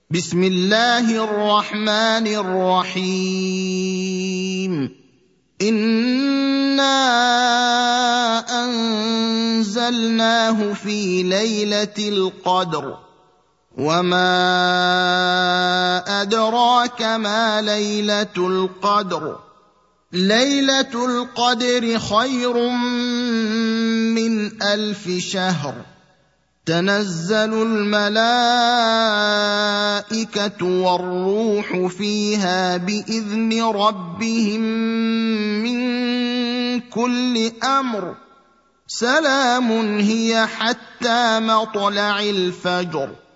بسم الله الرحمن الرحيم. إنا أنزلناه في ليلة القدر، وما أدراك ما ليلة القدر. ليلة القدر خير من 1000 شهر. تنزل الملائكة والروح فيها بإذن ربهم من كل أمر. سلام هي حتى مطلع الفجر.